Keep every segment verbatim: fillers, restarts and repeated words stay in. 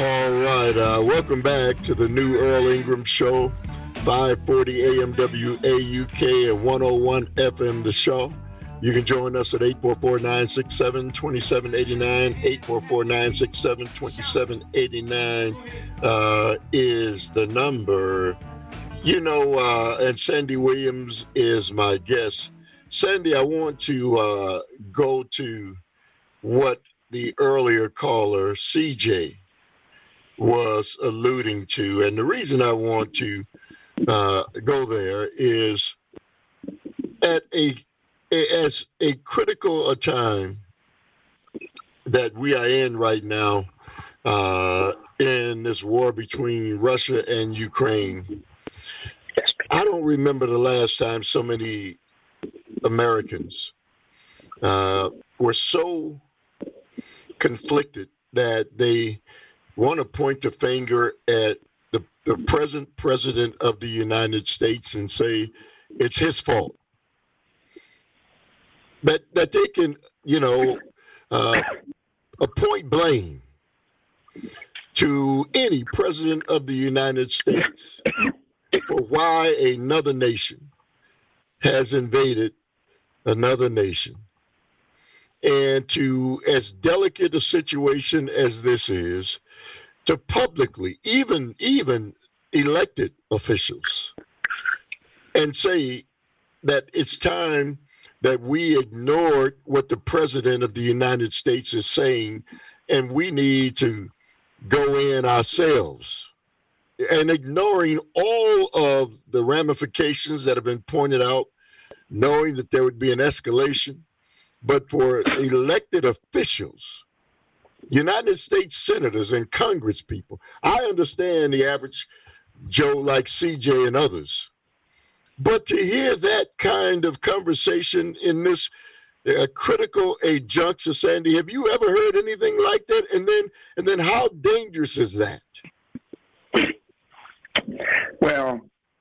All right, uh, welcome back to the new Earl Ingram Show, five forty A M W A U K and one oh one F M The Show. You can join us at eight four four, nine six seven, two seven eight nine. eight four four, nine six seven, two seven eight nine uh, is the number. You know, uh, and Sandy Williams is my guest. Sandy, I want to uh, go to what the earlier caller, C J, was alluding to. And the reason I want to uh, go there is at a, as a critical a time that we are in right now uh, in this war between Russia and Ukraine. I don't remember the last time so many Americans uh, were so conflicted that they want to point the finger at the, the present president of the United States and say it's his fault. But that they can, you know, uh, appoint blame to any president of the United States for why another nation has invaded another nation. And to, as delicate a situation as this is, to publicly, even even elected officials, and say that it's time that we ignored what the president of the United States is saying, and we need to go in ourselves. And ignoring all of the ramifications that have been pointed out, knowing that there would be an escalation. But for elected officials, United States senators and Congress people, I understand the average Joe like C J and others. But to hear that kind of conversation in this uh, critical a juncture, Sandy, have you ever heard anything like that? And then, and then how dangerous is that? Well,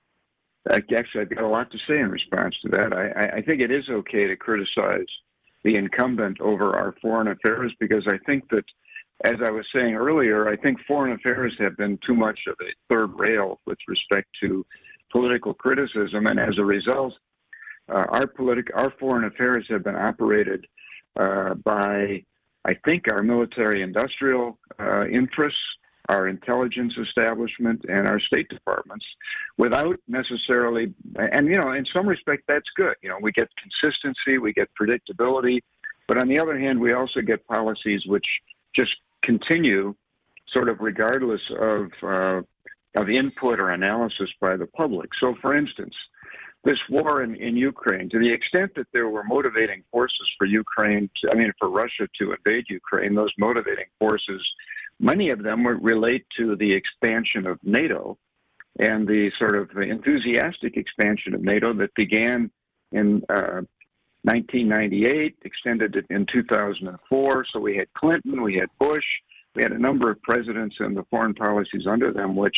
actually, I've got a lot to say in response to that. I, I think it is okay to criticize the incumbent over our foreign affairs, because I think that, as I was saying earlier, I think foreign affairs have been too much of a third rail with respect to political criticism, and as a result, uh, our politic, our foreign affairs have been operated uh, by, I think, our military-industrial uh, interests, our intelligence establishment, and our State Departments, without necessarily, and, you know, in some respect, that's good. You know, we get consistency, we get predictability, but on the other hand, we also get policies which just continue sort of regardless of, uh, of input or analysis by the public. So, for instance, this war in, in Ukraine, to the extent that there were motivating forces for Ukraine, to, I mean, for Russia to invade Ukraine, those motivating forces, many of them relate to the expansion of NATO and the sort of enthusiastic expansion of NATO that began in uh, nineteen ninety-eight, extended in two thousand four. So we had Clinton, we had Bush, we had a number of presidents and the foreign policies under them, which,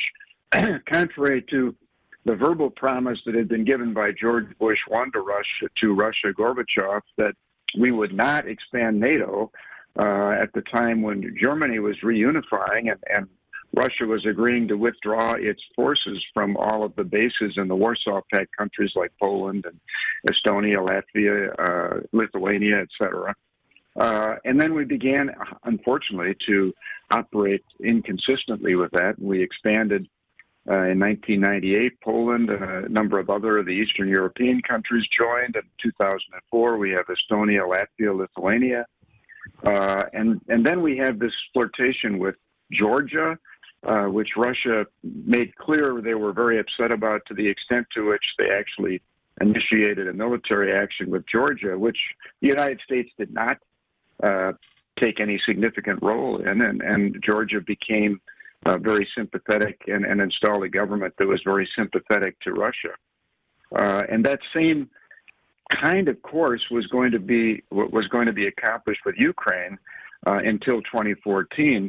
contrary to the verbal promise that had been given by George Bush one to Russia, to Russia Gorbachev, that we would not expand NATO, Uh, at the time when Germany was reunifying and, and Russia was agreeing to withdraw its forces from all of the bases in the Warsaw Pact countries like Poland and Estonia, Latvia, uh, Lithuania, et cetera. Uh, and then we began, unfortunately, to operate inconsistently with that. We expanded uh, in nineteen ninety-eight. Poland and a number of other of the Eastern European countries joined. In two thousand four, we have Estonia, Latvia, Lithuania. Uh, and, and then we have this flirtation with Georgia, uh, which Russia made clear they were very upset about, to the extent to which they actually initiated a military action with Georgia, which the United States did not uh, take any significant role in. And, and Georgia became uh, very sympathetic and, and installed a government that was very sympathetic to Russia. Uh, and that same kind of course was going to be was going to be accomplished with Ukraine uh, until twenty fourteen.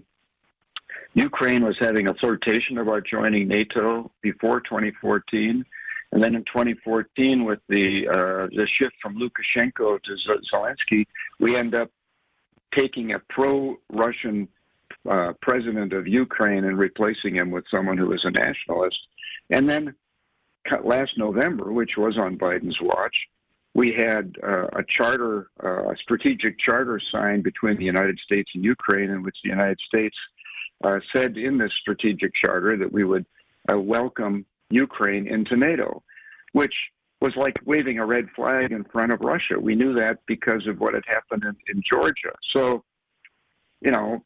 Ukraine was having a flirtation about joining NATO before twenty fourteen, and then in twenty fourteen, with the uh, the shift from Lukashenko to Zelensky, we end up taking a pro-Russian uh, president of Ukraine and replacing him with someone who was a nationalist. And then last November, which was on Biden's watch, we had uh, a charter, uh, a strategic charter signed between the United States and Ukraine, in which the United States uh, said in this strategic charter that we would uh, welcome Ukraine into NATO, which was like waving a red flag in front of Russia. We knew that because of what had happened in, in Georgia. So, you know,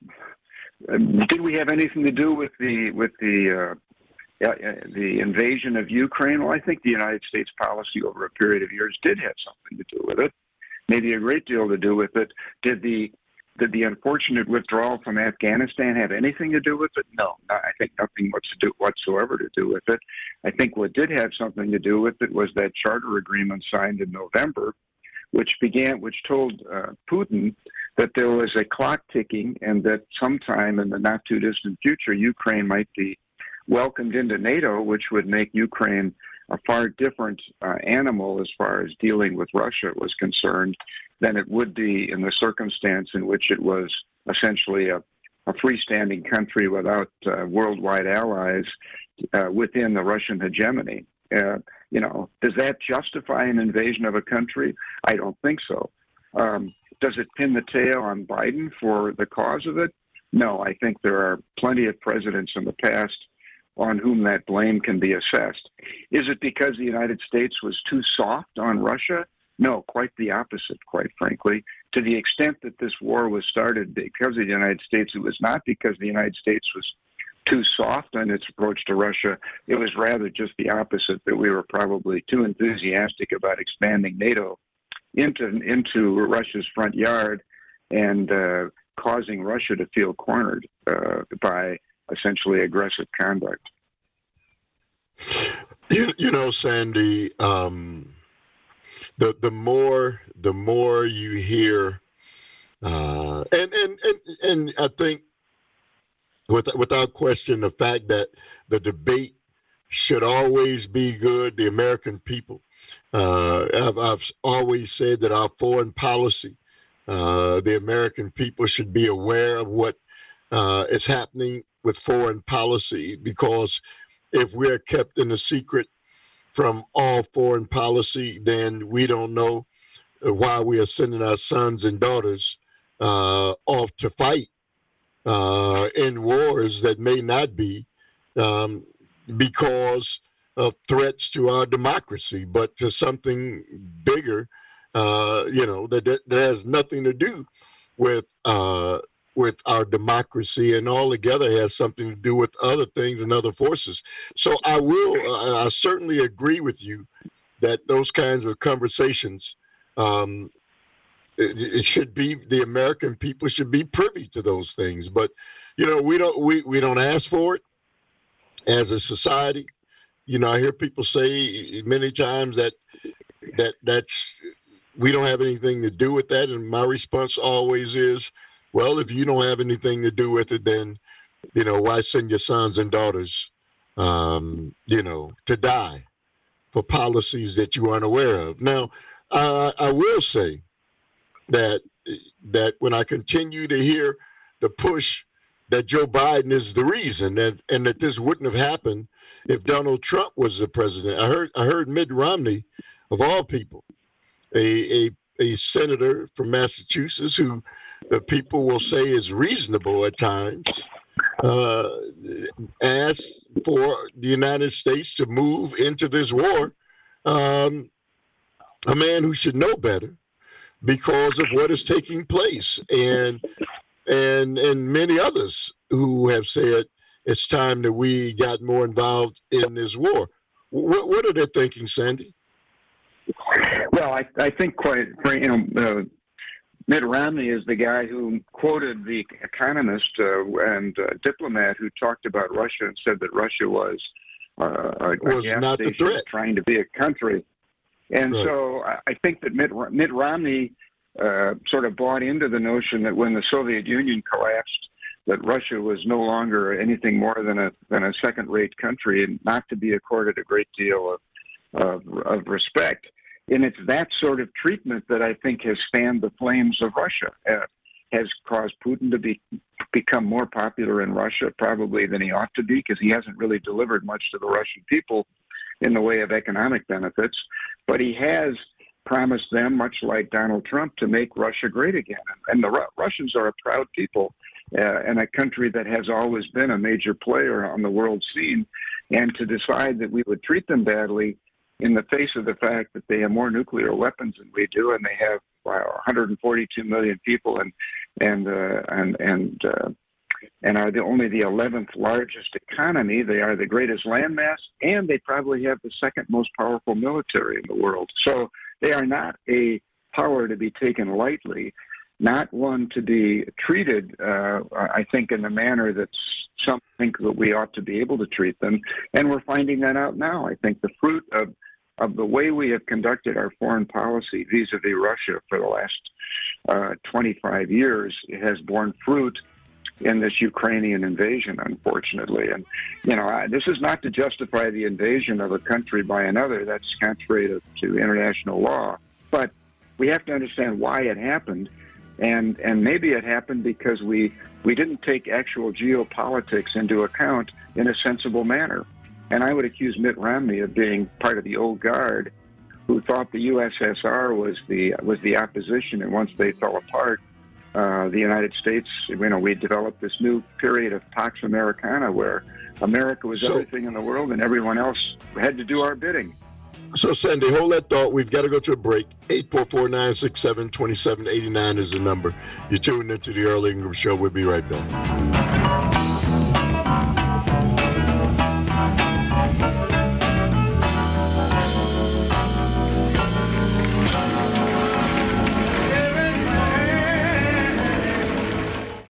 did we have anything to do with the with the uh, uh, the invasion of Ukraine? Well, I think the United States policy over a period of years did have something to do with it. Maybe a great deal to do with it. Did the did the unfortunate withdrawal from Afghanistan have anything to do with it? No, I think nothing much to do whatsoever to do with it. I think what did have something to do with it was that charter agreement signed in November, which began, which told uh, Putin that there was a clock ticking and that sometime in the not too distant future, Ukraine might be welcomed into NATO, which would make Ukraine a far different uh, animal as far as dealing with Russia was concerned than it would be in the circumstance in which it was essentially a, a freestanding country without uh, worldwide allies uh, within the Russian hegemony. Uh, you know, does that justify an invasion of a country? I don't think so. Um, does it pin the tail on Biden for the cause of it? No, I think there are plenty of presidents in the past on whom that blame can be assessed. Is it because the United States was too soft on Russia? No, quite the opposite, quite frankly. To the extent that this war was started because of the United States, it was not because the United States was too soft on its approach to Russia. It was rather just the opposite, that we were probably too enthusiastic about expanding NATO into, into Russia's front yard and uh, causing Russia to feel cornered uh, by essentially aggressive conduct. You, you know, Sandy, um, the the more the more you hear, uh, and, and and and I think, with, without question, the fact that the debate should always be good. The American people, uh, I've, I've always said that our foreign policy, uh, the American people should be aware of what uh, is happening with foreign policy, because if we're kept in a secret from all foreign policy, then we don't know why we are sending our sons and daughters uh, off to fight uh, in wars that may not be um, because of threats to our democracy, but to something bigger, uh, you know, that, that has nothing to do with uh, with our democracy, and altogether has something to do with other things and other forces. So I will, uh, I certainly agree with you that those kinds of conversations, um, it, it should be, the American people should be privy to those things. But, you know, we don't, we, we don't ask for it as a society. You know, I hear people say many times that, that that's, we don't have anything to do with that. And my response always is, well, if you don't have anything to do with it, then, you know, why send your sons and daughters, um, you know, to die for policies that you aren't aware of? Now, uh, I will say that that when I continue to hear the push that Joe Biden is the reason, and, and that this wouldn't have happened if Donald Trump was the president. I heard I heard Mitt Romney, of all people, a a, a senator from Massachusetts who the people will say is reasonable at times, uh, asked for the United States to move into this war. Um, a man who should know better because of what is taking place, and and and many others who have said it's time that we got more involved in this war. What, what are they thinking, Sandy? Well, I, I think quite, you know, uh, Mitt Romney is the guy who quoted the economist uh, and uh, diplomat who talked about Russia and said that Russia was uh, a, was a gas not the station threat. trying to be a country. And right. so I think that Mitt, Mitt Romney uh, sort of bought into the notion that when the Soviet Union collapsed, that Russia was no longer anything more than a than a second-rate country and not to be accorded a great deal of of, of respect. And it's that sort of treatment that I think has fanned the flames of Russia. Uh, has caused Putin to be become more popular in Russia probably than he ought to be, because he hasn't really delivered much to the Russian people in the way of economic benefits. But he has promised them, much like Donald Trump, to make Russia great again. And the Ru- Russians are a proud people uh, and a country that has always been a major player on the world scene. And to decide that we would treat them badly in the face of the fact that they have more nuclear weapons than we do, and they have wow, one hundred forty-two million people, and and uh, and and uh, and are the only the eleventh largest economy. They are the greatest landmass, and they probably have the second most powerful military in the world. So they are not a power to be taken lightly, not one to be treated, uh, I think, in the manner that some think that we ought to be able to treat them. And we're finding that out now. I think the fruit of of the way we have conducted our foreign policy vis-a-vis Russia for the last uh, twenty-five years has borne fruit in this Ukrainian invasion, unfortunately. And, you know, I, this is not to justify the invasion of a country by another. That's contrary to, to international law. But we have to understand why it happened. And and maybe it happened because we, we didn't take actual geopolitics into account in a sensible manner. And I would accuse Mitt Romney of being part of the old guard who thought the U S S R was the was the opposition. And once they fell apart, uh, the United States, you know, we developed this new period of Pax Americana where America was so, everything in the world and everyone else had to do our bidding. So, Sandy, hold that thought. We've got to go to a break. eight four four, nine six seven, two seven eight nine is the number. You're tuned into the Earl Ingram Show. We'll be right back.